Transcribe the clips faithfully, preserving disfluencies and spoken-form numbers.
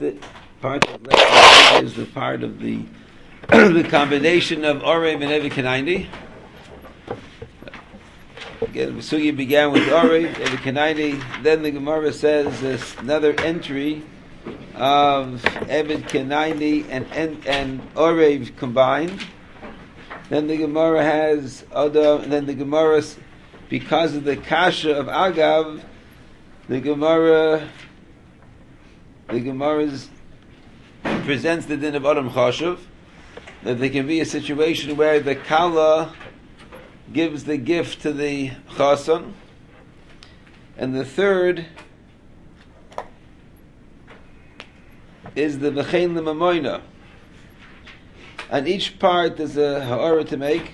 the part of the is the part of the the combination of Orev and Eved Kenani. Again, the Sugi began with Orev, Eved Kenani. Then the Gemara says there's another entry of Eved Kenani and and, and Orev combined. Then the Gemara has other. Then the Gemara, because of the kasha of Agav, the Gemara, the Gemara presents the din of Adam Chashuv, that there can be a situation where the Kala gives the gift to the Chasan, and the third is the V'chein L'mamoina. On each part there's a ha'ara to make.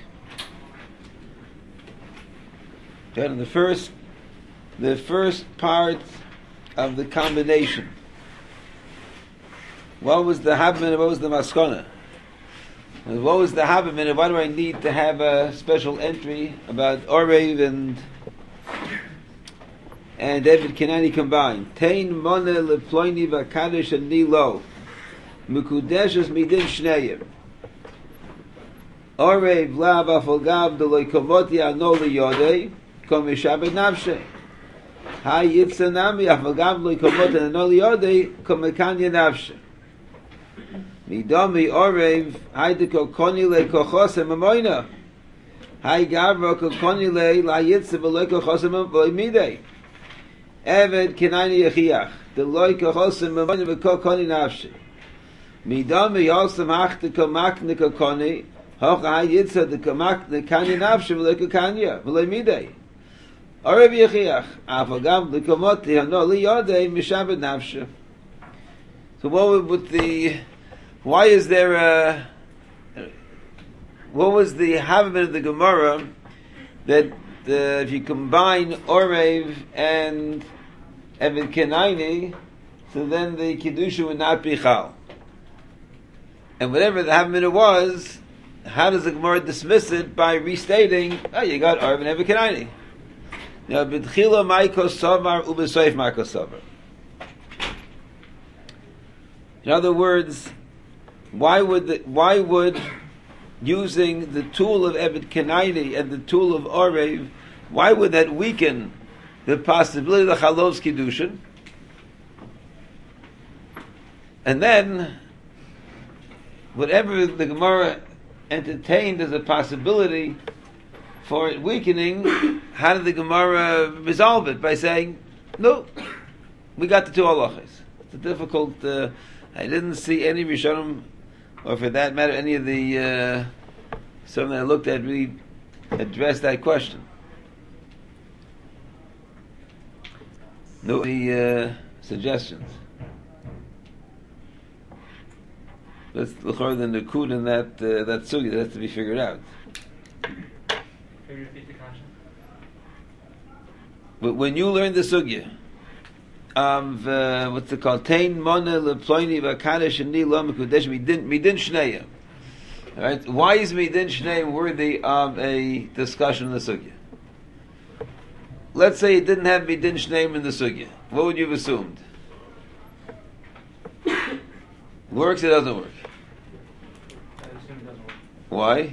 And the first, the first part of the combination, what was the habmin and what was the maskana? What was the habmin and why do I need to have a special entry about Orev and and Eved Kenani combined? Tein mona leploini v'kadosh and nilo mukudeshes midin shneyim. Orev lav afalgav deloy kovoti ano liyodei kom mishabed nafshe. Ha yitzanami afalgav deloy kovoti ano liyodei kom mekanya nafshe. Midami Orev haydeko koni le kochosem amoina. Hay gavro koni le la yitzav le kochosem amoina. Eved Kenani yechiach deloy kochosem amoina v'kokoni nafshe. Midami yosem achteko makne kokoni. Hoch hay yitzav de kamak de kanya nafshe le kokanya v'le midei. Orev yechiach afagav le komoti ano li yodei mishabed nafshe. So what would the Why is there a... What was the habit of the Gemara that the, if you combine Orev and Eved Kenani, so then the Kedusha would not be Chal? And whatever the habit was, how does the Gemara dismiss it by restating, oh, you got Orev and Eved Kenani? Now, B'tchila Maikos Savar U'B'Soif Maikos Savar. In other words, Why would the, why would using the tool of Eved Kenani and the tool of Orev, why would that weaken the possibility of the Chalov's Kiddushin? And then, whatever the Gemara entertained as a possibility for it weakening, how did the Gemara resolve it? By saying, no, we got the two halachas. It's a difficult, uh, I didn't see any Rishonim, or for that matter, any of the uh, some that I looked at really addressed that question. No, any uh, suggestions? Let's look harder than the kud in that uh, that sugi that has to be figured out. Can you repeat the question? But when you learn the sugya, um, uh, what's it called? Tein mona leploini v'kadosh and nilo mekudesh midin midin shneya. All right, why is midin shneya worthy of a discussion in the sugya? Let's say it didn't have midin shneya in the sugya. What would you have assumed? Works? It doesn't work. I assume it doesn't work. Why?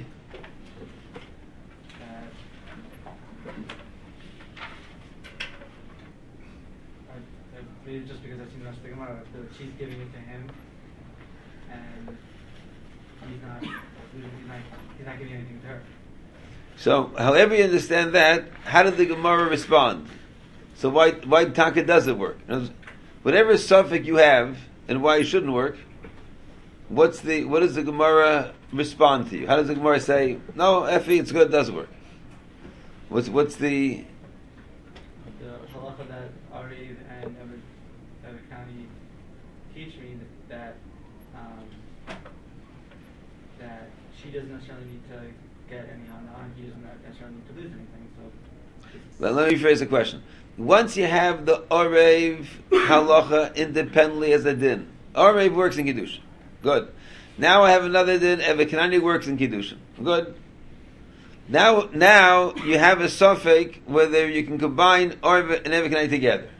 Just because I've seen the Gemara, that she's giving it to him, and he's not, he's not, he's not giving anything to her. So, however you understand that, how did the Gemara respond? So why why Taka does it work? Whatever suffix you have and why it shouldn't work, what's the what does the Gemara respond to you? How does the Gemara say, no, Effie, it's good, it does work? What's what's the The halacha that Ari and Eved Kenani teach me that um, that she doesn't necessarily need to get any hana, and he doesn't necessarily need to lose anything. So, well, let me phrase the question. Once you have the Orev halacha independently as a din, Orev works in Kiddushin. Good. Now I have another din, Eved Kenani works in Kiddushin. Good. Now, now you have a suffix whether you can combine Orev and Eved Kenani together.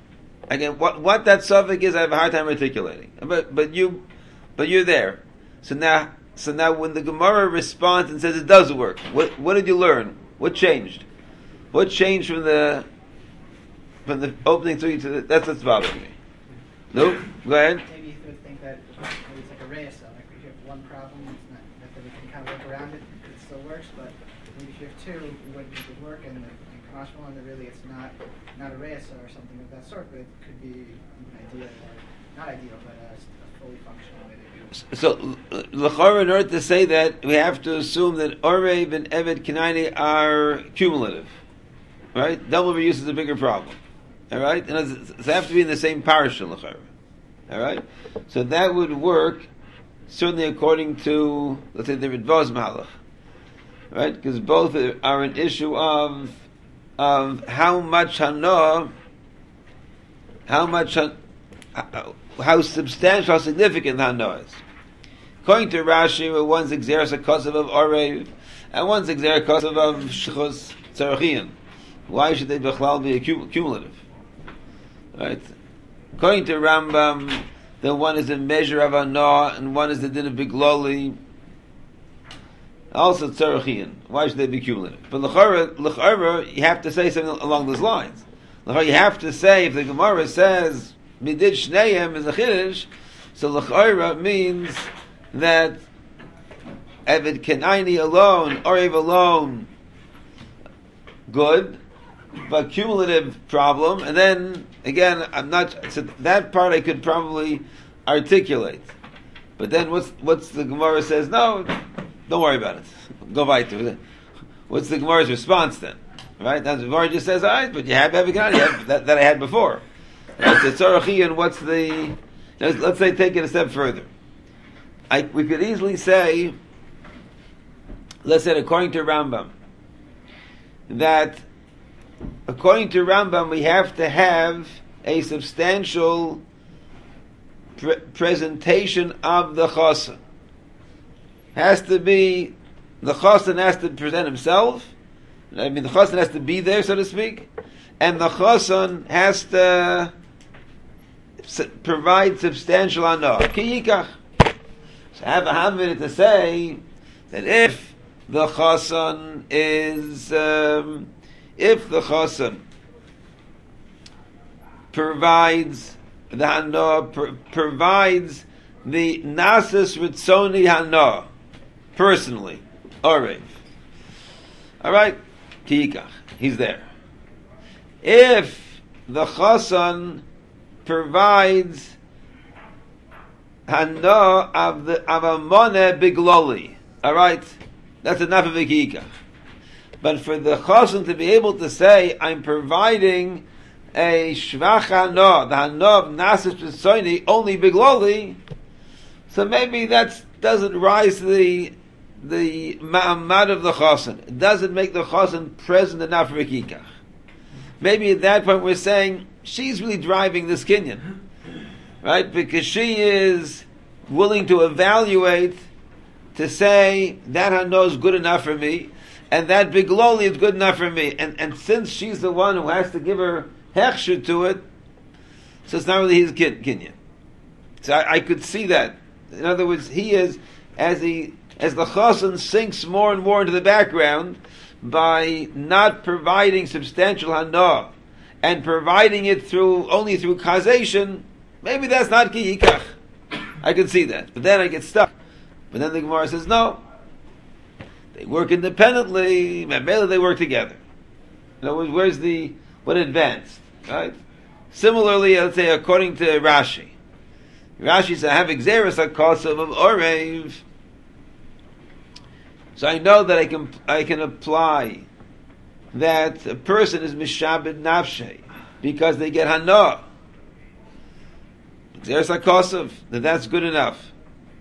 Again, what what that suffix is, I have a hard time articulating. But but you, but you're there. So now, so now, when the Gemara responds and says it does work, what what did you learn? What changed? What changed from the from the opening three to the? That's what's bothering me. No, go ahead. Maybe you would think that maybe it's like a reyes, like if you have one problem, it's not that we can kind of work around it. It still works, but maybe if you have two, you wouldn't think it would work. And in Kamash Malon, really, it's not not a reyes or something of that sort, but it could be an ideal or not ideal, but a, a fully functional way to do it. So, l'chora, in order to say that, we have to assume that Orev and Eved Kenani are cumulative, right? Double reuse is a bigger problem. All right, and they have to be in the same parish, l'chora. All right, so that would work certainly according to, let's say, the Ridvaz Malach, right? Because both are an issue of of how much hana, how much how, how substantial, how significant hana is. According to Rashi, where one's exeris a kosev of Orev and one's exeris a kosev of Shechus Tzarachian. Why should they bechlal be cumulative? Right. According to Rambam, the one is a measure of Anah and one is the din of Bigloli. Also Tzarachian. Why should they be cumulative? But l'chara, you have to say something along those lines. L'chara, you have to say, if the Gemara says midid shneim is a chiddush, so l'chara means that Eved Kenani alone, Orev alone, good, but cumulative problem, and then again, I'm not. So that part I could probably articulate, but then what's what's the Gemara says? No, don't worry about it. Go weiter. What's the Gemara's response then? Right? Now the Gemara just says, all right, but you have Evikan that that I had before. Right? So Tzarachi, and what's the? Let's, let's say take it a step further. I we could easily say, let's say according to Rambam, that according to Rambam, we have to have a substantial pre- presentation of the chosin. Has to be, the chosin has to present himself. I mean, the chosin has to be there, so to speak, and the chosin has to su- provide substantial anah. Ki yikach. So I have a hamid to say that if the chosin is um, if the chosin provides the hana, pr- provides the nasis ritzoni hana personally, orev. All right, kiyikach, he's there. If the chosin provides hana of the of a moneh bigloli, all right, that's enough of a kiyikach. But for the chosin to be able to say, I'm providing a shvach hana, the hana of nasis b'soini, only bigloli, so maybe that doesn't rise to the the ma'amad of the chosin. It doesn't make the chosin present enough for a kikach. Maybe at that point we're saying, she's really driving this kinyan, right? Because she is willing to evaluate, to say, that hana is good enough for me, and that bigloli is good enough for me. And and since she's the one who has to give her hechsher to it, so it's not really his kin- kinyan. So I, I could see that. In other words, he is, as he as the chosin sinks more and more into the background by not providing substantial hana and providing it through only through causation, maybe that's not ki yikach. I can see that. But then I get stuck. But then the Gemara says, no. They work independently, maybe they work together. In other words, where's the, what advanced? Right? Similarly, let's say, according to Rashi. Rashi says, I have exeris HaKosav of Orev. So I know that I can, I can apply that a person is Mishabed Nafshe because they get Hana. Exeris HaKosav, that that's good enough.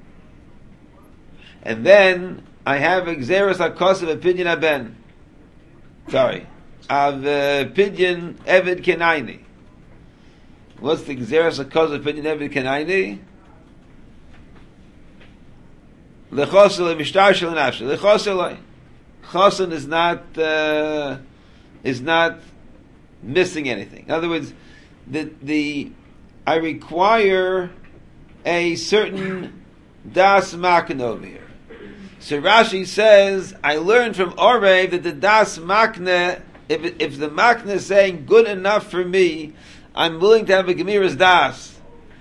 And then I have Exeris HaKosav of Pidyon Aben. Sorry. Of uh, Pidyon Eved Kenani. What's the Exeris HaKosav of Pidyon Eved Kenani? Lechosel Mishtar Shel Nafshe. Lechosel Chosin is not uh, is not missing anything. In other words, the the I require a certain das makna over here. So Rashi says, I learned from Orev that the das makna, if if the makna is saying good enough for me, I'm willing to have a gemiras das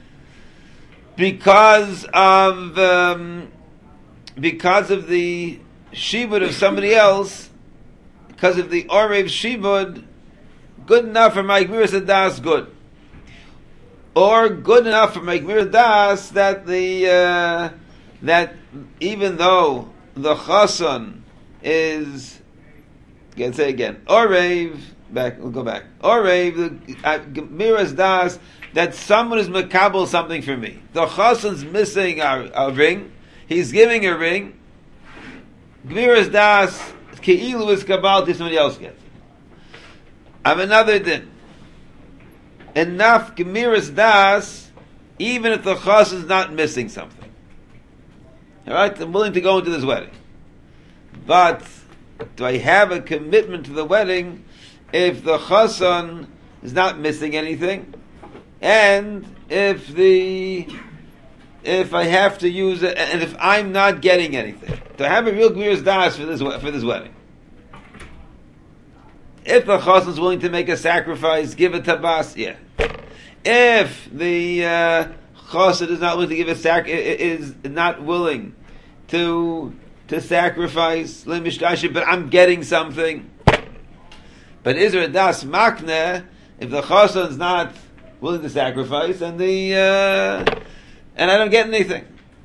because of um, because of the shibud of somebody else, because of the Orev shibud, good enough for my gemiras das good. Or good enough for my Gmir Das that the uh, that even though the Chasan is, again say again, Orev back we'll go back. Orev the uh, Gmir Das that someone is makabel something for me. The Chasan's missing a, a ring, he's giving a ring. Gmir Das Keilu is kabal to somebody else gets. I have another din. Enough gemiras das, even if the chas is not missing something. All right, I'm willing to go into this wedding, but do I have a commitment to the wedding if the chasan is not missing anything, and if the if I have to use it, and if I'm not getting anything? Do I have a real gemiras das for this for this wedding? If the chassan is willing to make a sacrifice, give a tabas, yeah. If the uh, chassan is not willing to give a sac, is not willing to to sacrifice lemishkashi, but I'm getting something. But is there a das makne if the chassan is not willing to sacrifice and the uh, and I don't get anything?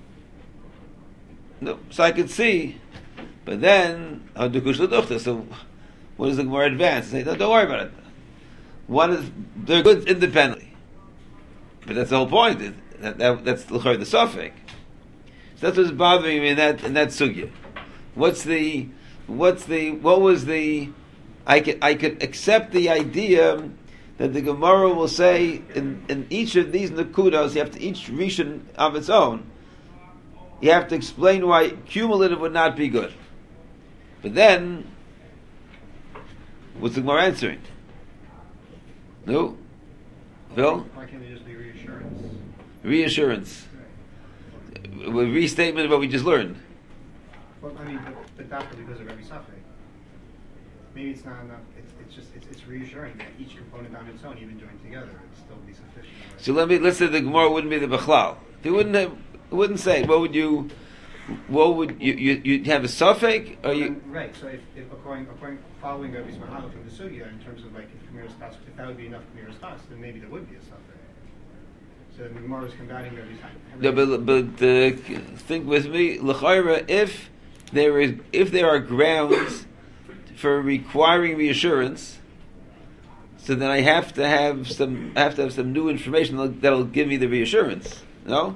No, so I could see, but then so. What is the more advanced? Say, no, don't worry about it. One is they're good independently, but that's the whole point. That, that, that's the the suffix. So that's what's bothering me in that in that sugya. What's the what's the what was the? I could I could accept the idea that the Gemara will say in, in each of these nakudos you have to each rishon of its own. You have to explain why cumulative would not be good, but then. What's the Gemara answering? No? Phil? Why can't it just be reassurance? Reassurance. Right. A restatement of what we just learned. Well, I mean, but, but that's because of every suffix. Maybe it's not enough. It's, it's just it's, it's reassuring that each component on its own, even joined together, would still be sufficient. Right? So let me let's say the Gemara wouldn't be the Bechlal. If it wouldn't have, it wouldn't say. What would you? What would you you you'd have a suffix or you? Then, right. So if, if according according following Rabbi Mahalo from the Sugya in terms of like if Kamiras Tas, if that would be enough Kamiras Tas, then maybe there would be a suffix. So the Gemara is combating Rabbi Mahalo. No, but but uh, think with me, l'chayra, if there is if there are grounds for requiring reassurance, so then I have to have some I have to have some new information that'll, that'll give me the reassurance. No.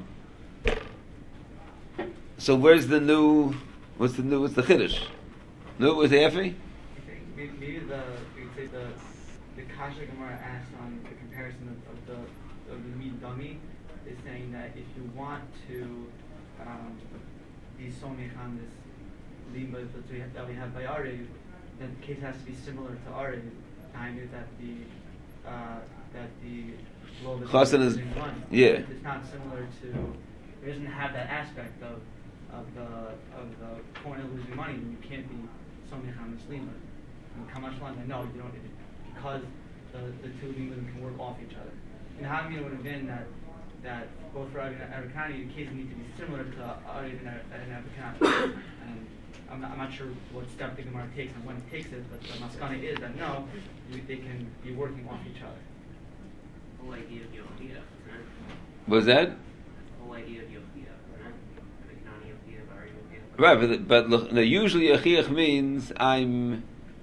So where's the new? What's the new? What's the chiddush? No, what's the efi? Maybe, maybe the we could say the the kasha Gemara asked on the comparison of, of the of the meat dummy is saying that if you want to um, be somich on this limba that we have, that we have by Arev, then the case has to be similar to Arev. Time is that the uh, that the flow is losing money. Yeah. It's not similar to. It doesn't have that aspect of of the of the point of losing money. You can't be somich on this limba. And Kamash Landa, no, you don't, because the, the two limbadim can work off each other. And Hamina would have been that that both for Arab and Arikani, the cases need to be similar to Arab and Arikani. And I'm not, I'm not sure what step the Gemara takes and when it takes it, but the maskana is that no, you, they can be working off each other. The whole idea of Yochia, right? What was that? The whole idea of Yochia, right? Arikani Yochia, Ari Yochia. Right, but but look, no, usually Yochiach means I'm.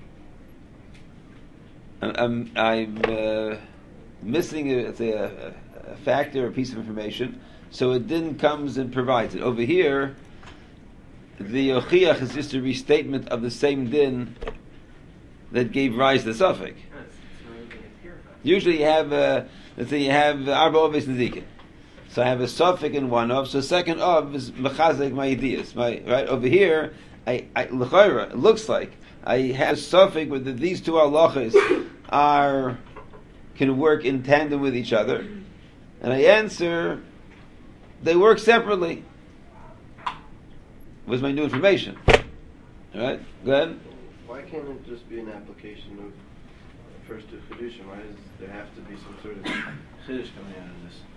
I'm, I'm uh, missing a, a, a factor, a piece of information, so it then comes and provides it. Over here, the Yochiach is just a restatement of the same din that gave rise to the suffix. Usually you have, uh, let's say you have Arba Ovis Nezikin. So I have a suffix in one of, so second of is Mechazek my ideas. My, right, over here, I, I, l'chayra, it looks like, I have a suffix with the, these two halachas are can work in tandem with each other? And I answer, they work separately. Was my new information. All right, go ahead. Why can't it just be an application of first to Chiddushim? Why does there have to be some sort of Chiddush coming out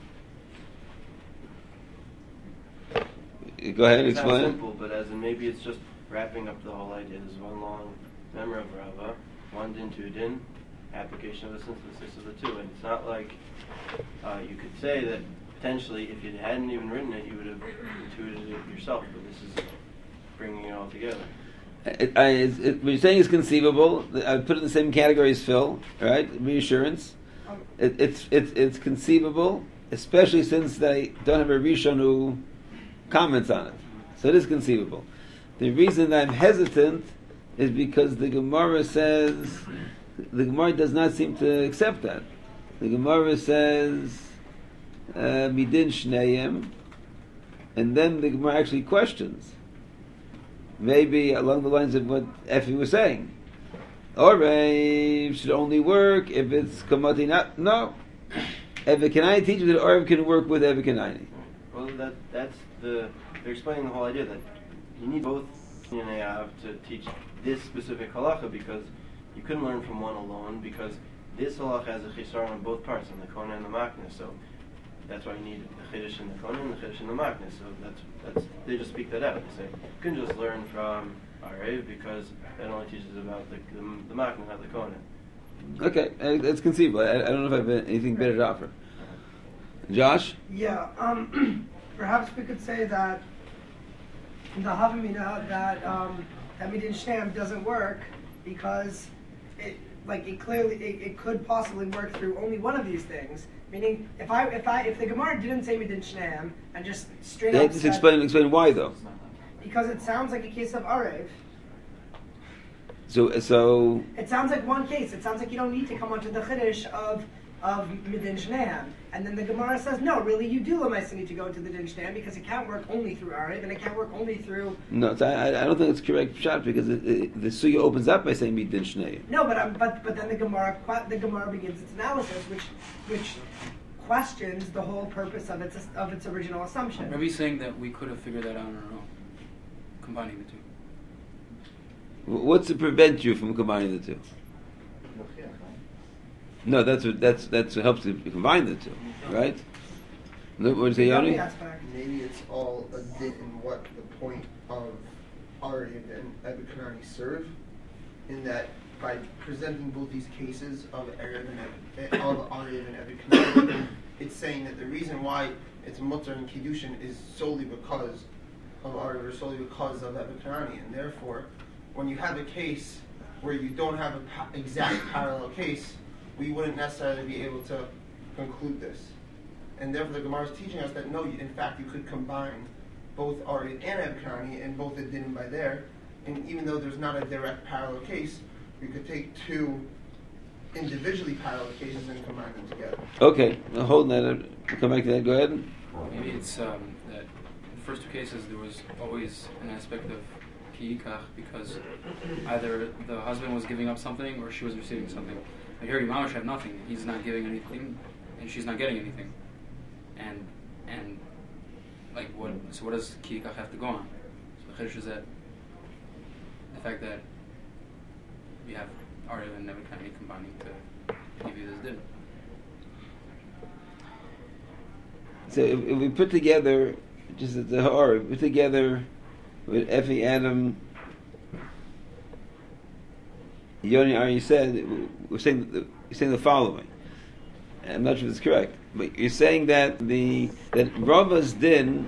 of this? Go ahead and It's explain. not simple, but as in maybe it's just wrapping up the whole idea. There's one long memra of Rava, one din, two din, application of the synthesis of the two. And it's not like uh, you could say that potentially if you hadn't even written it, you would have intuited it yourself. But this is bringing it all together. It, I, it, it, what you're saying is conceivable. I put it in the same category as Phil, right? Reassurance. It, it's it's it's conceivable, especially since they don't have a Rishon who comments on it. So it is conceivable. The reason that I'm hesitant is because the Gemara says the Gemara does not seem to accept that. The Gemara says midin shneim, and then the Gemara actually questions. Maybe along the lines of what Effie was saying. Orev should only work if it's kamati not. No. Evikanai teaches that Orev can work with Evikanai. Well, that that's the they're explaining the whole idea that you need both Yinayav to teach this specific halacha because you couldn't learn from one alone because this halacha has a chisar on both parts, on the kona and the makna. So that's why you need the chiddush in the kona and the chiddush in the makna. So that's that's they just speak that out. They say you can just learn from Arev because that only teaches about the the, the makna, not the kona. Okay, it's conceivable. I, I don't know if I have anything better to offer. Josh? Yeah, um, perhaps we could say that the Havamina that um, that Midin Sham doesn't work because it like it clearly it, it could possibly work through only one of these things. Meaning, if I if I if the Gemara didn't say Midin Sham and just straight They up just said, explain explain why though. because it sounds like a case of Arev. So so It sounds like one case. It sounds like you don't need to come onto the Chiddush of of Midin Shneim. And then the Gemara says, no, really, you do Lamaisa need to go into the Din Shneim because it can't work only through Arev and it can't work only through... no, it's, I, I don't think it's correct shot because it, it, the suya opens up by saying midin shnei. No, but um, but but then the Gemara the Gemara begins its analysis, which which questions the whole purpose of its of its original assumption. Are we saying that we could have figured that out on our own, combining the two? What's to prevent you from combining the two? No, that's what that's that's what helps you combine the two, right? No, what did you say, Yoni? Maybe it's all a din in what the point of Ari and Ebikanani serve, in that by presenting both these cases of Erev and Eb- of Ari and Ebikanani, it's saying that the reason why it's mutter and kiddushin is solely because of Ari or solely because of Ebikanani, and therefore, when you have a case where you don't have an pa- exact parallel case, we wouldn't necessarily be able to conclude this. And therefore the Gemara is teaching us that no, in fact you could combine both Ari and Ebikanani and both the din by there, and even though there's not a direct parallel case, we could take two individually parallel cases and combine them together. Okay, now hold that. We'll come back to that. Go ahead. Maybe it's um, that in the first two cases there was always an aspect of kiikach because either the husband was giving up something or she was receiving something. Like here, Imamish have nothing. He's not giving anything, and she's not getting anything. And and like what? So what does kiikach have to go on? So the chiddush is that the fact that we have Arya and Nebuchadnezzar combining to give you this din. So if, if we put together, just as a horror, put together with Effie, Adam, Yoni, Ari said, we're saying the, you're saying the following. I'm not sure if it's correct, but you're saying that the that Rava's din,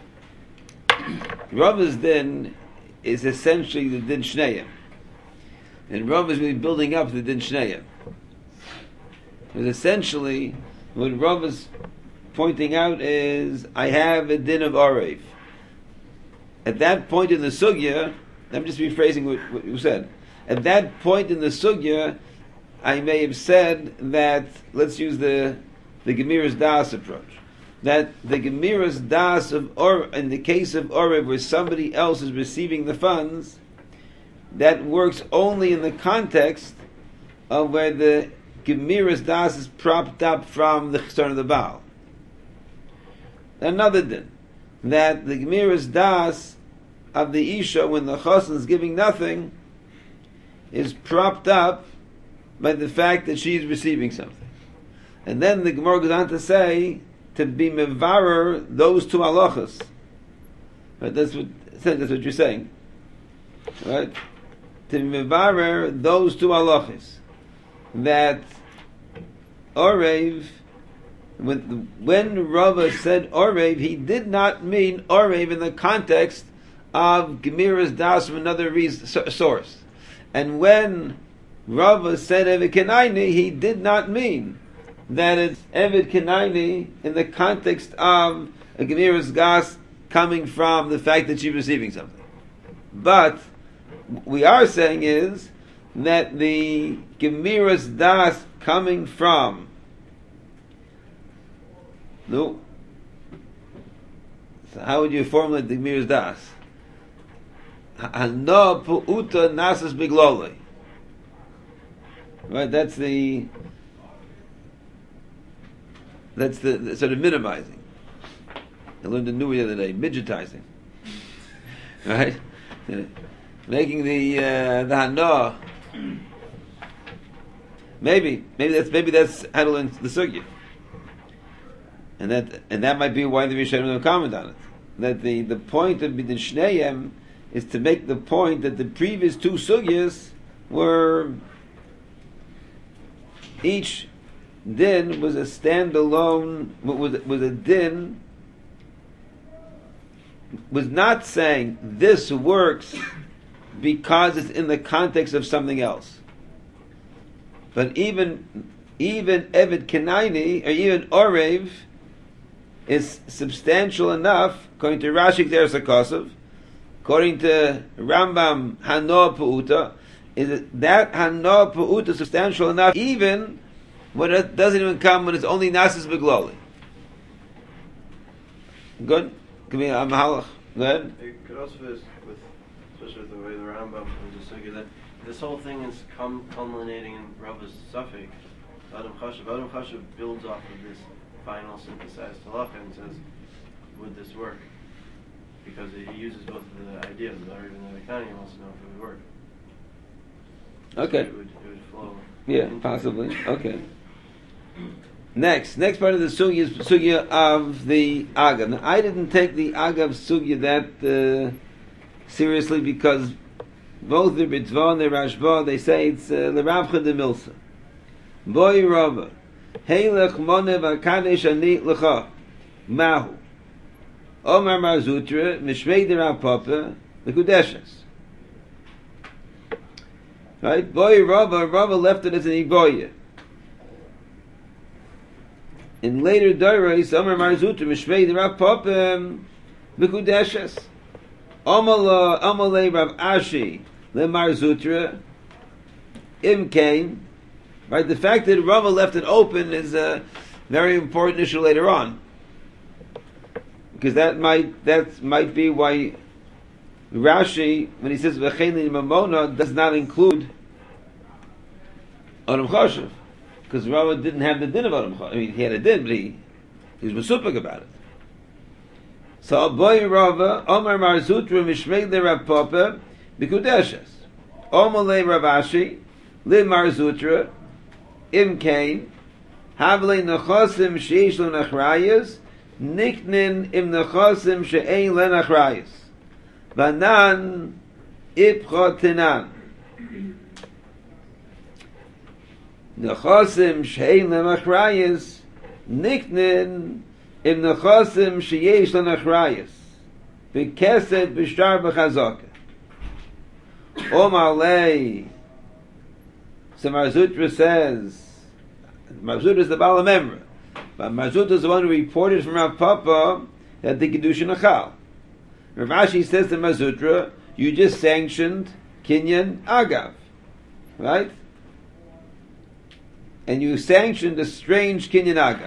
Rava's din is essentially the din shneim, and Rava is really building up the din shneim. But essentially, what Rava's pointing out is, I have a din of Arev. At that point in the sugya, I'm just rephrasing what, what you said. At that point in the sugya, I may have said that, let's use the the Gemira's Das approach, that the Gemira's Das of or in the case of Orev, where somebody else is receiving the funds, that works only in the context of where the Gemiras Das is propped up from the Chesron of the Baal. Another din, that the Gemiras Das of the Isha, when the Chosin is giving nothing, is propped up by the fact that she is receiving something. And then the Gemara goes on to say, to be mevarer those two halachas. Right? That's what that's what you're saying, right? To mevarer those two halachas, that Orev, when when Rava said Orev, he did not mean Orev in the context of Gemiras Das from another reason, source. And when Rava said Eved Kenaini, he did not mean that it's Eved Kenaini in the context of a Gemiras Das coming from the fact that she's receiving something. But we are saying is that the Gemiras Das coming from no. So how would you formulate the Gemiras Das? Hano pu'uta nasas bigloli. Right, that's the that's the, the sort of minimizing. I learned a new the other day, midgetizing. Right? Making the uh, the hana. Maybe, maybe that's maybe that's how to learn the sugya. And that and that might be why the Rishonim don't comment on it. That the, the point of Bidin Shneyem is to make the point that the previous two sugyas were each din was a standalone was was a din was not saying this works because it's in the context of something else. But even even Eved Kenaini or even Orev is substantial enough, according to Rashi K'der Sakosov, according to Rambam Hano Pu'uta, is that Hano Pu'uta substantial enough even when it doesn't even come when it's only Nasis Begloli. Good? Give me a mahalach. Go ahead. It could also be with, especially with the way the Rambam was just that this whole thing is cum- culminating in Rava's Suffolk. Adam Chashav. Adam Chashav builds off of this final synthesized halacha and says, would this work? Because he uses both of the ideas, but even the Ekani wants to know if it would work. Okay. So it would, it would flow. Yeah, possibly. Okay. Next, next part of the sugya is sugya of the agav. Now, I didn't take the agav sugya that uh, seriously because both the Ritzvah and the Rashba, they say it's l'ravcha de milsa. Boy Rava, heilech monev akadesh ani lecha mahu. Omar Marzutra mishmei de Rav Papa lekudeshes. Right? Boy Rava, Rava left it as an iboya. In later Doros, Omar Marzutra mishmei de Rav Papa lekudeshes. Omala Amalei Rav Ashi le Marzutra im kain. Right, the fact that Rava left it open is a very important issue later on, because that might that might be why Rashi, when he says v'chein mamona, does not include Adam Chashav, because Rava didn't have the din of Adam Chashav. I mean, he had a din, but he, he was masupik about it. So boy Rava, Omar Marzutra mishmei le Rav Papa b'kudeshes, Omar le Rav Ashi le Marzutra. Im kain havle nechosim sheish lo nachrayas niknin im nechosim she'ein le nachrayas banan ipchotinan nechosim she'ein le nachrayas niknin im nechosim sheish lo nachrayas b'keset b'shtar b'chazaka Omar lei. So Marzutra says, Marzutra is the Baal HaMemra, but Marzutra is the one who reported from Rav Papa that the Kedushin Achal. Rav Ashi says to Marzutra, you just sanctioned Kinyan Agav, right? And you sanctioned a strange Kinyan Agav.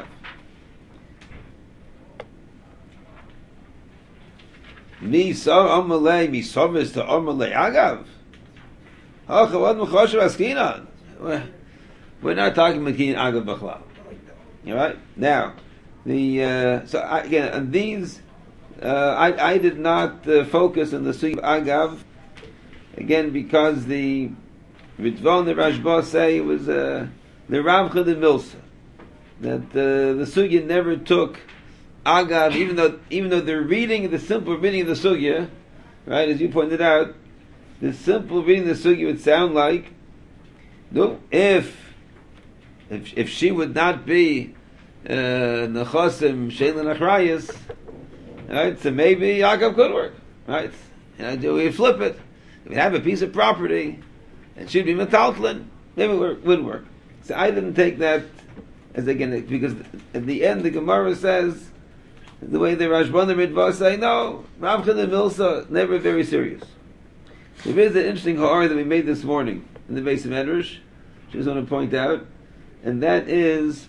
Mi sa amalei, mi sovis to amalei Agav. What We're not talking about kinyan agav b'chlal. All right. Now, the uh, so I, again on these, uh, I I did not uh, focus on the sugya agav, again because the Ritva and the Rashba say it was uh, the Rav Chad and Milsa that uh, the sugya never took agav, even though even though the reading, the simple reading of the sugya, right, as you pointed out, the simple reading of the sugya would sound like, no, if if if she would not be nechasim sheilin achrayis, right, so maybe agav could work, right? And do we flip it? If we have a piece of property and she'd be metaltlin, maybe it would work. So I didn't take that as again because at the end the Gemara says. The way the Rashban and Ritva say, no, Rav Chad and Milsa, never very serious. There is an interesting ha'ara that we made this morning in the base of Medrash, which I just want to point out, and that is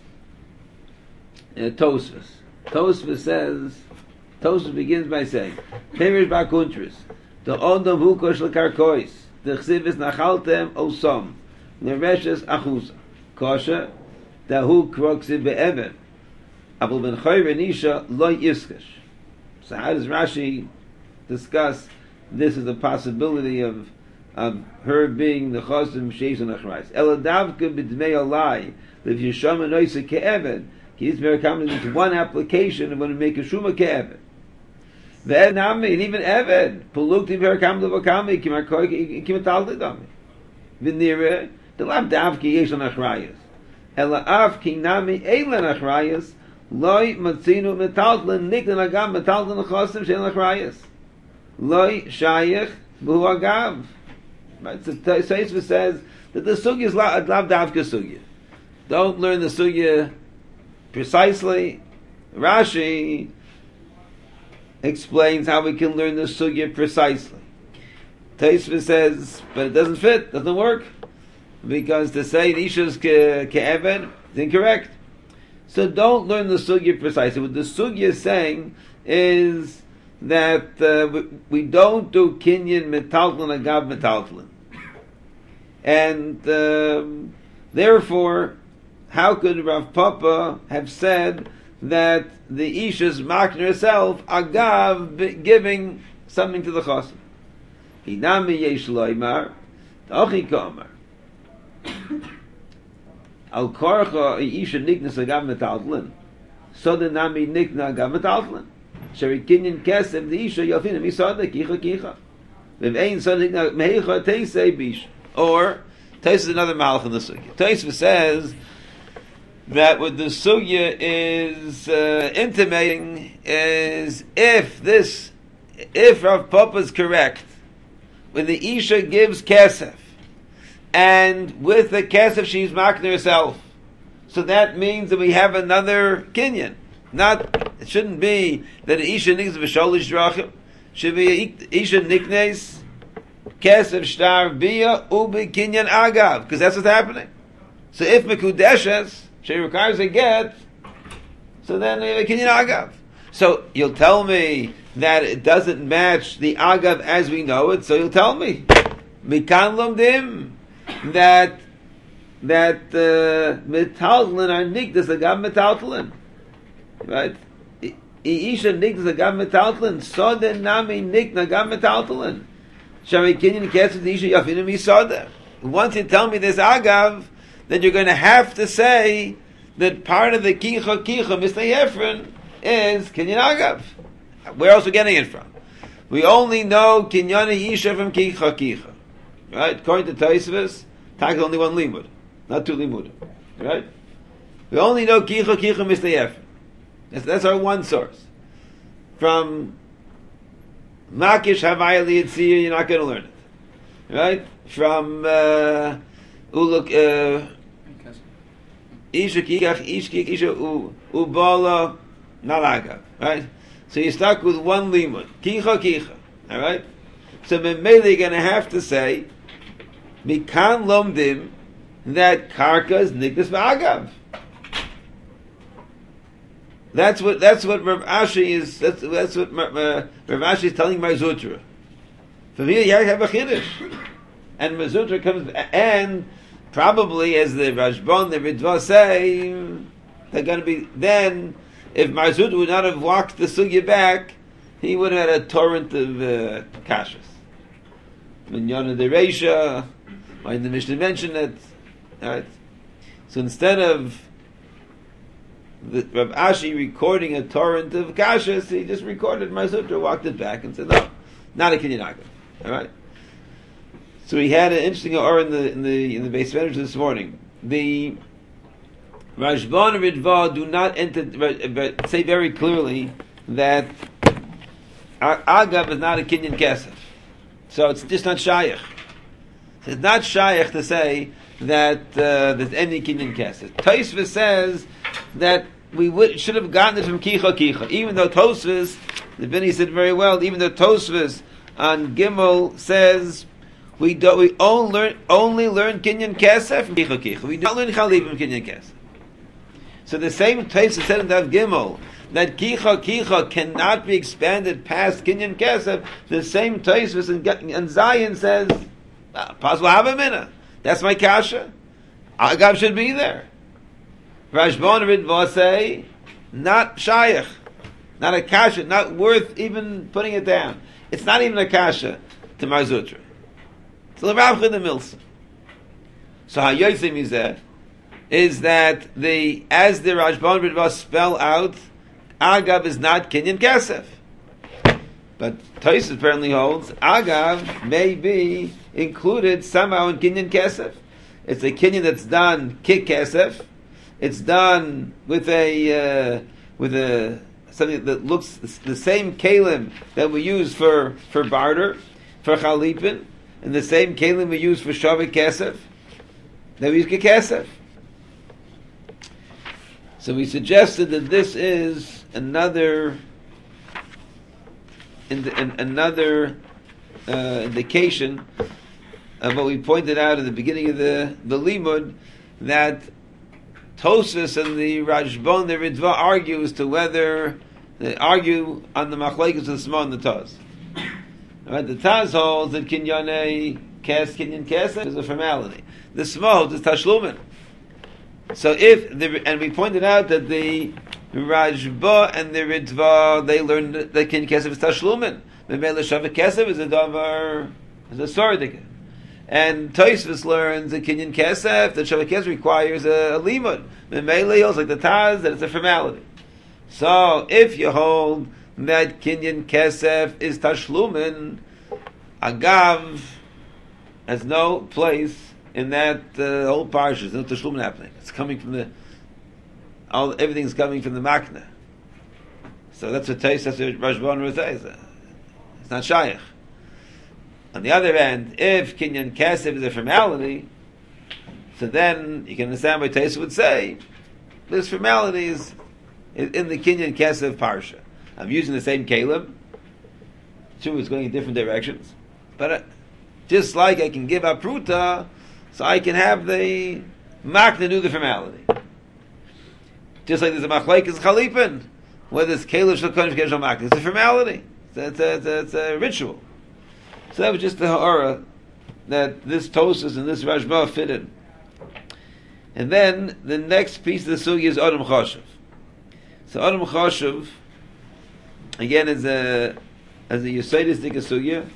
uh, Tosfos. Tosfos says, Tosfos begins by saying, Perish Bakuntris, the Ondam Hukosh Lekarkois, the Chsivis Nachaltem Osam, Nereshes Achusa, Kosha, Dahu Kroksiv Be'ever, Abul ben Chayr and Isha loy iskash. So how does Rashi discuss this as a possibility of of her being the chosim sheish and achrayis? Eladavka b'dmei alai if yisham and oisa ke'eved. He's very common. It's one application and when we make a shuma ke'eved. Ve'ed nami and even eved pulukti very common l'vakami kimarkoi kimatal lidami. V'nire the lav davki yesh and achrayis. Ela av ki nami eilen achrayis. Loi matzinu metaltlin niklan agam metaltlin achosim shein achrayis. Loi shayich b'hu agav. Right. So Tosfos says that the sugya is lav davka sugya. Don't learn the sugya precisely. Rashi explains how we can learn the sugya precisely. Tosfos says, but it doesn't fit, doesn't work, because to say Isha's ke'eved is incorrect. So don't learn the sugya precisely. What the sugya is saying is that uh, we, we don't do kinyan metaltlin agav metaltlin, and um, therefore, how could Rav Papa have said that the Isha's marking herself agav giving something to the chosim? Hinami yesh loymar, ta'ochi kamar. Al korcha isha niknas agav metaltlin, so the nami nikna agav metaltlin. Sheri kinyan kesem the isha yafina misada kicha kicha. If ein so nikna meicha teisei bish. Or Tosfos is another malach in the sugya. Tosfos says that what the sugya is uh, intimating is if this, if Rav Papa is correct, when the isha gives kesef, and with the kesef she's marking herself, so that means that we have another kinyan. Not, it shouldn't be that the isha niknes v'sholish drachim. Should be isha niknes kesef shtar bia ubi kinyan agav, because that's what's happening. So if mekudeshes she requires a get, so then we have a kinyan agav. So you'll tell me that it doesn't match the agav as we know it. So you'll tell me mikan lomdim that that metaltlin are nikdas agav metaltlin, right? Isha nikdas agav metaltlin, so then nami nikna agav metaltlin. Shari kinyan kesef the isha yafinu misada. Once you tell me this agav, then you're going to have to say that part of the kicha kicha Mister Yefren is kinyan agav. Where else are we getting it from? We only know kinyan isha from kicha kicha, right? According to Tosfos, Tag only one limud, not two limud, right? We only know kicha kicha Mister Yefren. That's, that's our one source. From Makish Havaya Liyitzir, you're not going to learn it, right? From uh, Uluk uh, Isha Kikach Ish Kik Isha Ubala Nalaga, right? So you're stuck with one limud, Kicha Kicha, all right? So Memele you're going to have to say Mikan Lomdim that Karka is Nikdas V'agav. That's what that's what Rav Ashi is. That's that's what uh, Rav Ashi is telling Mar Zutra. From here, you have a chiddush, and Mar Zutra comes and probably, as the Rashbon, the Ritva say, they're going to be, then, if Marzut would not have walked the sugya back, he would have had a torrent of uh, kashas. Minyana de Reisha, why the Mishnah mentioned it. Right? So instead of the Rav Ashi recording a torrent of kashas, he just recorded Marzutra, walked it back, and said, "No, not a kinyan agam." All right. So he had an interesting or in the in the in the base manager this morning. The Rashbon and Ritva do not enter, but say very clearly that agav is not a kinyan kesef, so it's just not shayach. It's not shayach to say that uh, there's any kinyan kesef. Tosfos says that we would should have gotten it from kicha kicha, even though Tosfos, the Bini said very well, even though Tosfos on Gimel says we do we only learn only learn kinyan kesef from kicha kicha. We don't learn chalip from kinyan kesef. So the same Tosfos said in Dav Gimel that kicha kicha cannot be expanded past kinyan kesef. The same Tosfos in, in Zion says possible have a minute. That's my kasha. Agav should be there. Rashbon Ritva say not shayach, not a kasha, not worth even putting it down. It's not even a kasha to Marzutra. It's a Rav Chida Milsa. So how Yotzim is that is that the as the Rashbon Ritva spell out, Agav is not kinyan kesef. But Tosfos apparently holds Agav may be included somehow in kinyan kesef. It's a kinyan that's done kik kesef. It's done with a uh, with a something that looks the same kalim that we use for for barter, for chalipin, and the same kalim we use for shavik kesef. That we use kik kesef. So we suggested that this is another in, the, in another uh, indication of what we pointed out at the beginning of the the limud, that Tosfos and the Rashbon, the Ritva argue as to whether they argue on the machlekes of the Smah and the Taz. Right, the Taz holds that kinyane kes kinyan kesef is a formality. The Smah holds is tashlumin. So if the and we pointed out that the Rashba and the Ritva they learned that kinyan kesef is tashlumin. The Mele Shavik kesef is a davar is a sordik. And Tosfos learns that kinyan kesef, that shavik kesef requires a, a limud. The Mele holds like the Taz that it's a formality. So if you hold that kinyan kesef is tashlumin, agav has no place in that uh, whole parsha. There's no tashlumin happening. It's coming from the all everything's coming from the makna. So that's what Tosfos, that's what Rashbon says. It's not shayach. On the other hand, if kinyan kesef is a formality, so then you can understand why Tosfos would say this formality is in the kinyan kesef parsha. I'm using the same kalim. True, it's going in different directions, but uh, just like I can give a pruta, so I can have the makna do the formality. Just like there's a machlekes chalipin, whether it's kalim shel kohen shel makna, it's a formality. It's a, it's a, it's a ritual. So that was just the ha'ara that this Tosfos and this Rashba fit in. And then the next piece of the sugya is Adam Chashav. So Adam Chashav, again, is a as a Yesodistic sugya.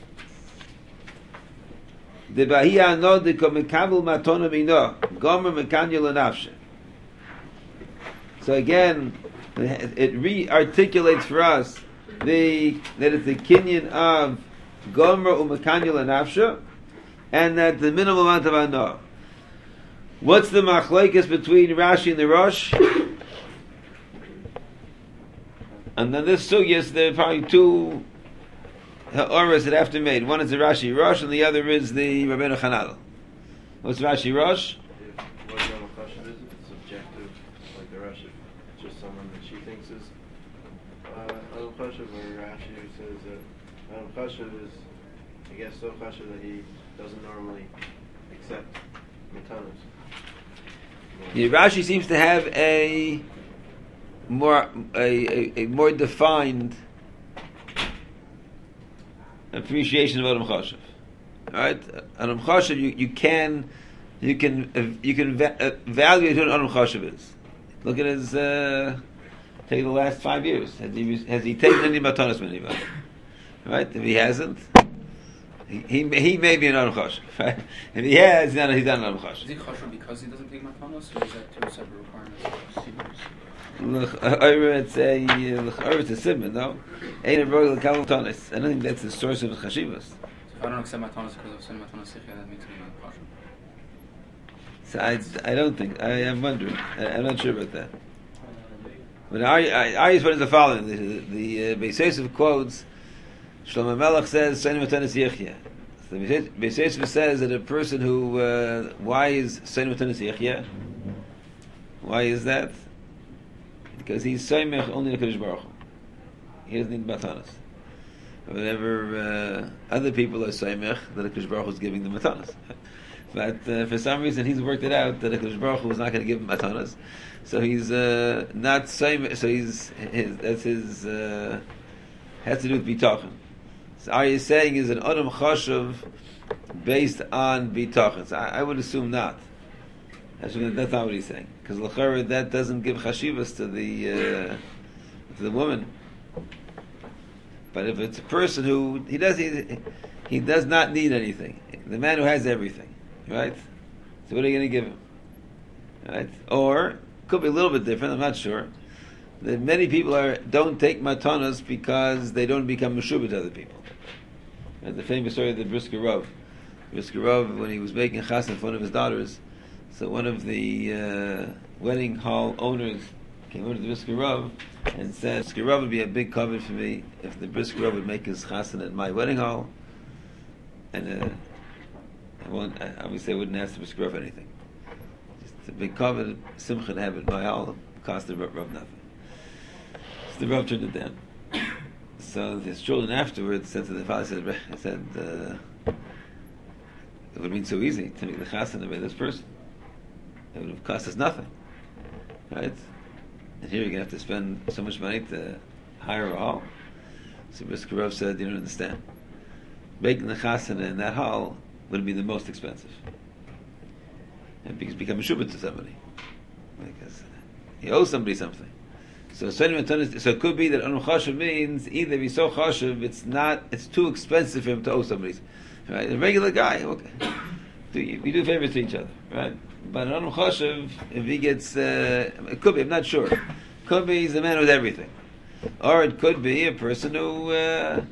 The Bahia no de komekavul matona mino gomer mekanyel nafshe. So again, it re-articulates for us the that it's the kinyan of Gomer u'makanyel nafsha, and that the minimum amount of anah. What's the machlekes between Rashi and the Rosh? And then this sugyas, there are probably two ha'oras that have to be made. One is the Rashi Rosh, and the other is the Rabbeinu Chananel. What's Rashi Rosh? What Adam Chashav is, it's subjective, like the Rashi. It's just someone that she thinks is uh, Adam Chashav, or Rashi who says that Adam Chashav is, I guess, so Chashav that he doesn't normally accept matanos. Yeah, Rashi seems to have a more a, a, a more defined appreciation of Adam Chashav. All right, Adam Chashav, you, you can you can uh, you can va- uh, evaluate who an Adam Chashav is. Look at his. Uh, take the last five years. Has he has he taken any matanos from anybody? Right? If he hasn't, he he, he may be an Adam Chashav. Right? If he has, he's not, he's not an Adam Chashav. Is he chashuv because he doesn't take matanos, or is that two separate requirements? L'chayra, it's a l'chayra, it's a simon, no? Ain't a royal kalam matanos. I don't think that's the source of the chashivas. So if I don't accept matanos because of sin matanos sichya, that makes me not chashuv. So I, I don't think. I am wondering. I, I'm not sure about that. But I, I, I is what is the following. The, the uh, Beis Yosef quotes, Shlomo Melech says, Seinu Matanis Yechya. The Beis Yosef says that a person who, uh, why is Seinu Matanis Yechya? Why is that? Because he's Seimech only in HaKadosh Baruch Hu. He doesn't need Matanis. Whenever uh, other people are Seimech, that HaKadosh Baruch Hu is giving them Matanis. But uh, for some reason he's worked it out that HaKadosh Baruch Hu was not going to give him Matanis. So he's uh, not Seimech, so he's, his, that's his, uh, has to do with Bitachon. So are you saying is an Adam Chashav based on Bitachon? So I, I would assume not. Actually, that's not what he's saying. Because l'chara, that doesn't give chashivas to the uh, to the woman. But if it's a person who he does he, he does not need anything, the man who has everything, right? So what are you going to give him, right? Or could be a little bit different. I'm not sure. That many people are don't take matanas because they don't become meshubah to other people. Right? The famous story of the Brisker Rav. Brisker Rav, when he was making chas in front of his daughters. So one of the uh, wedding hall owners came over to the Brisker Rav and said, Brisker Rav would be a big covet for me if the Brisker Rav would make his chassan at my wedding hall. And uh, I won't, I, obviously I wouldn't ask the Brisker Rav anything. Just a big covet, simcha to have it at my hall, cost the Rav nothing. So the Rav turned it down. So his children afterwards said to the father, said, I said, uh, it would have been so easy to make the chassan by this person. It would have cost us nothing, right? And here you're going to have to spend so much money to hire a hall. So Brisker Rav said, you don't understand. Making the chasana in that hall would be the most expensive. And because become a shubit to somebody. Because you owe somebody something. So so it could be that Anu Chashav means either he's so Chashav, it's not, it's too expensive for him to owe somebody. Right? A regular guy, okay. We do favors to each other, right? But an Adam Chashav, if he gets, uh, it could be, I'm not sure. Could be he's a man with everything. Or it could be a person who, uh,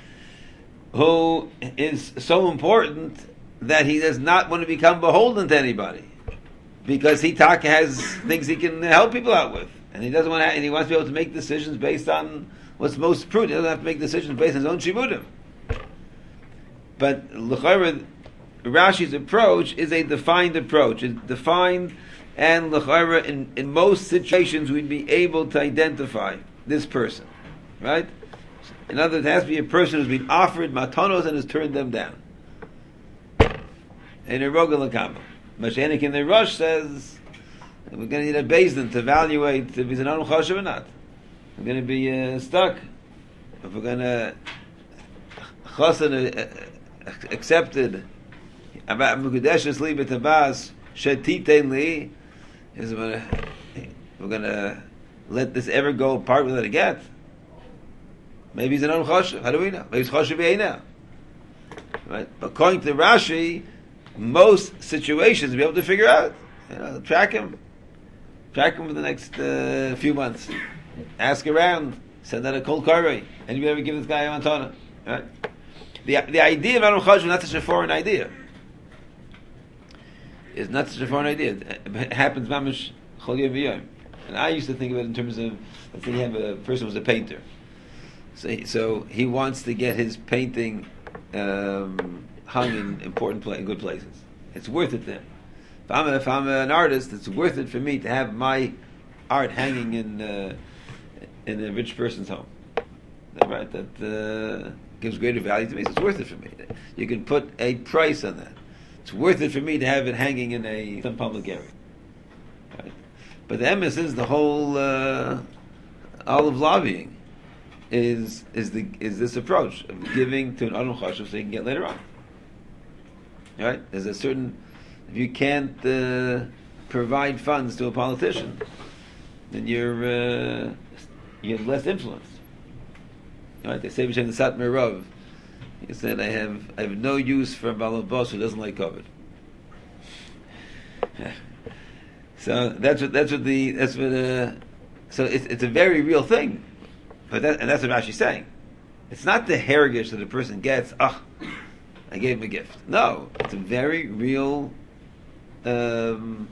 who is so important that he does not want to become beholden to anybody. Because he talk, has things he can help people out with. And he doesn't want to, and he wants to be able to make decisions based on what's most prudent. He doesn't have to make decisions based on his own shibudim. But l'chayra, Rashi's approach is a defined approach. It's defined, and l'chayra, in, in most situations we'd be able to identify this person, right? In other words, it has to be a person who's been offered matanos and has turned them down. In a roga l'kama, Mashiach in the Rosh says we're going to need a Bezdin to evaluate if he's an Adam Chashav or not. We're going to be uh, stuck if we're going to chassan uh, accepted. About Mukadesh's Libet Abbas Shetiten Li is we're gonna let this ever go apart without a get. Maybe he's an Adam Chashav. How do we know? Maybe he's Chashav now. Right? But according to Rashi, most situations we'll be able to figure out. You know, track him. Track him for the next uh, few months. Ask around. Send out a cold carry. Anybody ever give this guy a Montana? Right? The the idea of Adam Chashav is not such a foreign idea. It's not such a foreign idea. It happens mamish chol yom v'yom. And I used to think of it in terms of, let's say you have a person who's a painter. So he, so he wants to get his painting um, hung in important, pla- good places. It's worth it then. If I'm, a, if I'm an artist, it's worth it for me to have my art hanging in uh, in a rich person's home. Right? That uh, gives greater value to me. So it's worth it for me. You can put a price on that. It's worth it for me to have it hanging in a some public area. Right? But the emes is the whole uh, all of lobbying is is the is this approach of giving to an Adam Chashav so he can get later on. Right? There's a certain If you can't uh, provide funds to a politician, then you're uh, you have less influence. Right? They say B'Shem the Satmar Rav. He said, "I have I have no use for a balabos who doesn't like COVID." So that's what that's what the that's what uh, so it's it's a very real thing, but that, and that's what Rashi's saying. It's not the heritage that a person gets. Ah, oh, I gave him a gift. No, it's a very real, um,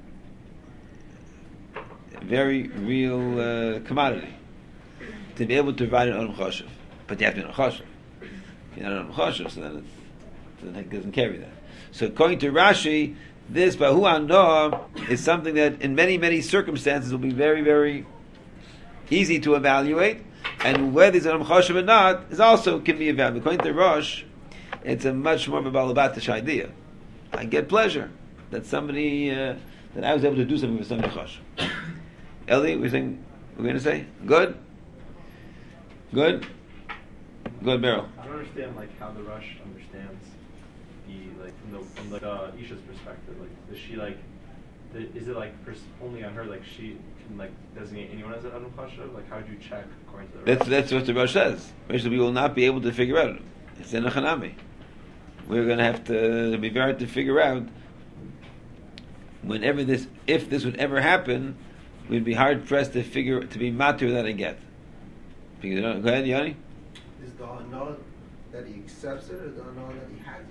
very real uh, commodity to be able to provide an Adam Choshev. But you have to be an Choshev. If you're not an Adam Choshev, so then, it's, then it doesn't carry that. So according to Rashi, this Bahu Anoah is something that in many, many circumstances will be very, very easy to evaluate, and whether it's an Adam Choshev or not is also can be evaluated. According to Rosh, it's a much more of a balabatish idea. I get pleasure that somebody uh, that I was able to do something for somebody Choshev. Eli, we're saying we're going to say good, good, good, Beryl. I don't understand like how the Rush understands the like from the from the uh, Isha's perspective. Like, is she like, the, is it like pers- only on her? Like she can like designate anyone as an Adam Chashav? Like, how do you check according to the Rush? That's that's what the Rush says. Basically, we will not be able to figure out. It's in a Hanami. We're going to have to be very hard to figure out whenever this, if this would ever happen, we'd be hard pressed to figure to be matur that I get. Because, go ahead, Yanni. Is the hana that he accepts it, or the hana that he has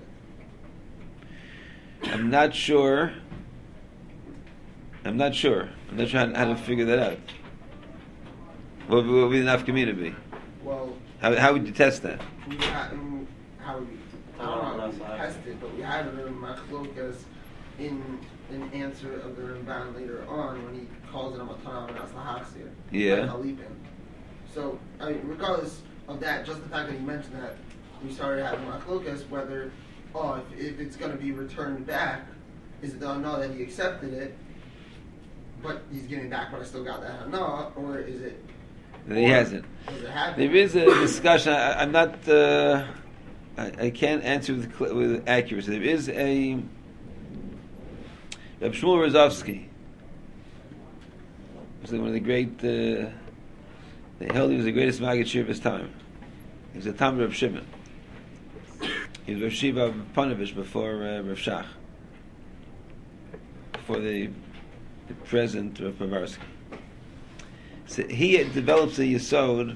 it? I'm not sure. I'm not sure. I'm not sure how, how to figure that out. What would be the nafka mina be? Well, how how would you test that? We had, um, how would we? I don't know how we test it, but we had it in Machlokas in an answer of the Ramban later on when he calls it a Matanah and that's the Haxir. Yeah. So, I mean, regardless of that, just the fact that he mentioned that we started having Machlokas, whether, oh, if, if it's going to be returned back, is it the Hana that he accepted it, but he's giving back, but I still got that Hana, or is it? That he hasn't. Does it happen? There is a discussion. I, I'm not. Uh, I, I can't answer with, with accuracy. There is a Reb Shmuel Rozovsky. He was one of the great. Uh, they held he was the greatest Maggid Shir of his time. He was a Talmid of Shimon. He was Rav Shiva of Panovich before uh, Rav Shach, before the, the present Rav Povarsky. So he develops a yesod.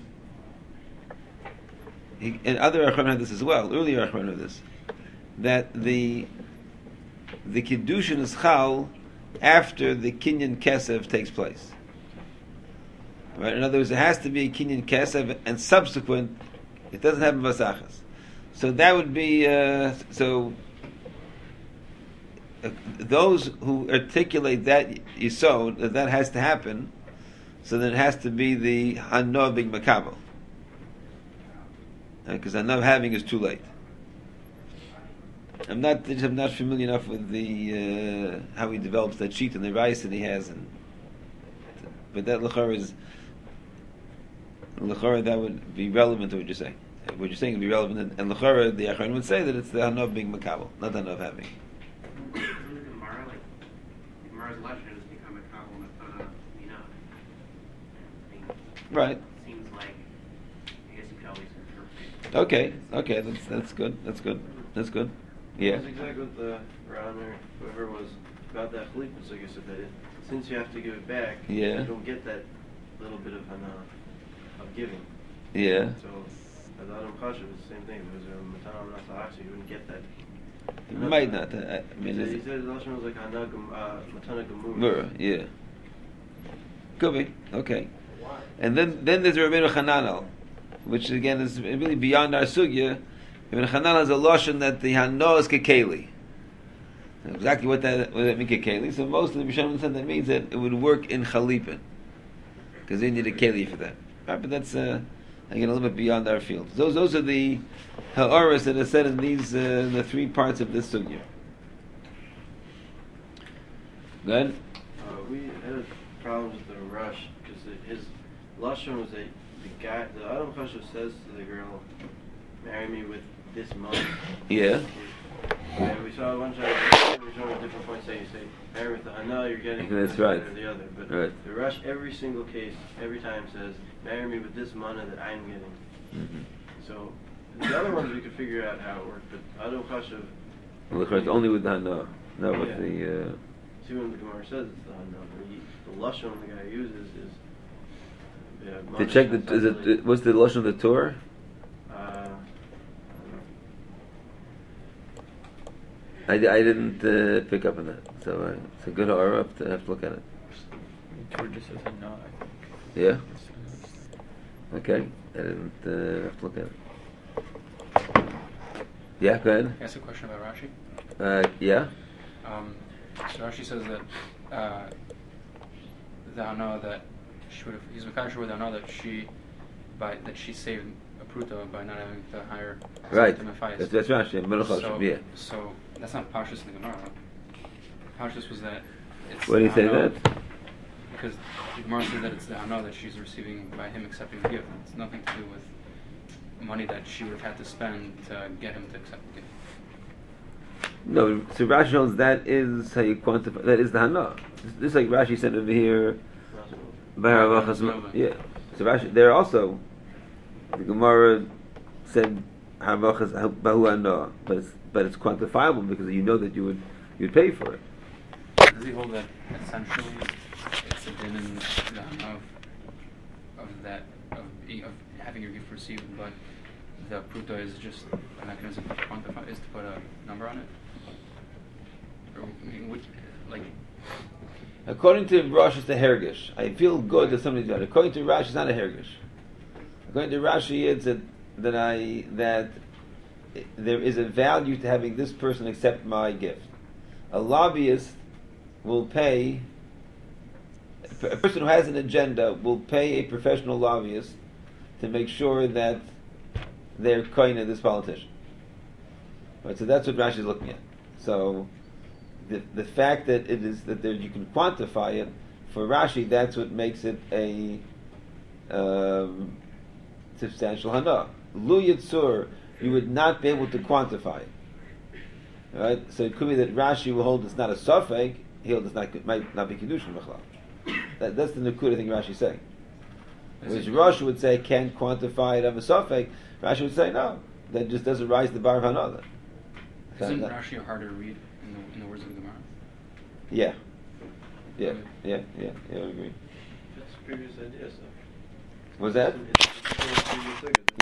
He, and other Achronim had this as well. Earlier Achronim had this, that the the kiddushin is chal after the kinyan kesef takes place. Right? In other words, it has to be a kinyan kesef, and subsequent, it doesn't happen vasachas. So that would be uh, so. Uh, those who articulate that yesod that that has to happen. So then it has to be the Hanav being Makabel. Because uh, Hanav having is too late. I'm not I'm not familiar enough with the uh, how he develops that sheet and the rice that he has, and but that L'chara is L'chara that would be relevant to what you're saying. What you're saying would be relevant, and, and L'chara the Achron would say that it's the Hanav being Makabel, not the Hanav having. Gemara, like Gemara's lesson has become a Kabbalah Matana. Right. Seems like I guess you could always interpret. Okay. Okay. That's that's good. That's good. That's good. Yeah. That's exactly what the Ron or whoever was about that chalipus. I guess if that is, since you have to give it back, Yeah. you don't get that little bit of hana of giving. Yeah. So as Adam Chashav, it's the same thing. If it was a matana nasa'ach, you wouldn't get that. You might not. I, I mean, he it's, said the last one was like hana gam- uh, matana gemur. Mura, yeah. Could be. Okay. And then, then there's Rabbeinu Hananel, which again is really beyond our sugya. Rabbeinu Hananel has a lotion that the hano is kekeli. Exactly what that what that means kekeli. So most of the Rishonim said that means that it would work in chalipin, because they need a keli for that. Right, but that's uh, again a little bit beyond our field. Those those are the ha'oras that are said in these uh, the three parts of this sugya. Good. Uh, we had problems with the rush because his lashon was that the guy, the Adam Chashav says to the girl, "Marry me with this month." Yeah. Yeah, we saw a bunch of we saw at different points saying you say marry with the hana, you're getting That's this right. or the other. But Right. the Rush every single case, every time says marry me with this mana that I'm getting. Mm-hmm. So the other ones we could figure out how it worked, but Adu Chashav. Well, of course, only with the hana, not with Yeah. the. Uh, See when the Gemara says it's the hana, but he, the lashon the guy uses is. Yeah, to check the is it what's the lashon of the Torah? Uh, I, I didn't uh, pick up on that, so uh, it's a good aura up to have to look at it. Torah just says no, I think. Yeah. Okay, I didn't uh, have to look at it. Yeah, go ahead. Can I ask a question about Rashi? Uh, yeah. Um, so Rashi says that uh, the Hana that she would have, he's Makasher with Hana that she, by that she saved a Pruta by not having to hire Right. to Matthias. That's, that's Rashi. Meluch So, yeah. so that's not Pashas in the Gemara. Pashas was that. It's Why do you the say Hana- that? Because the Gemara says that it's the Hana that she's receiving by him accepting the gift. It's nothing to do with money that she would have had to spend to get him to accept the gift. No, so Rashi holds that is how you quantify. That is the hana. This is like Rashi said over here. Baharavachas. Yeah. So Rashi there also, the Gemara said Haravachas bahu hana, but it's but it's quantifiable because you know that you would you'd pay for it. Does he hold that essentially it's a din in the Hana of of that of, e- of having your gift received, but the pruta is just a mechanism to quantify, is to put a number on it? Or, I mean, would, like, According to Rashi, it's a hergish. I feel good that somebody's done it. According to Rashi, it's not a hergish. According to Rashi, it's that that I that there is a value to having this person accept my gift. A lobbyist will pay. A person who has an agenda will pay a professional lobbyist to make sure that they're kind of this politician. Right, so that's what Rashi is looking at. So the the fact that it is that there, you can quantify it for Rashi, that's what makes it a um, substantial hana. Lu Yitzur, you would not be able to quantify it. Right, so it could be that Rashi will hold it's not a safek. He holds it's not might not be kedushin b'chlal. That, that's the Nakuda thing Rashi is saying. Which Rashi would say can't quantify it of a safek. Rashi would say no. That just doesn't rise the bar of hana. isn't Rashi harder to read in the, in the words of the Gemara? Yeah. Yeah, yeah, yeah, yeah, I agree. It's previous idea, so. Was that? It's, it's, it's previous idea.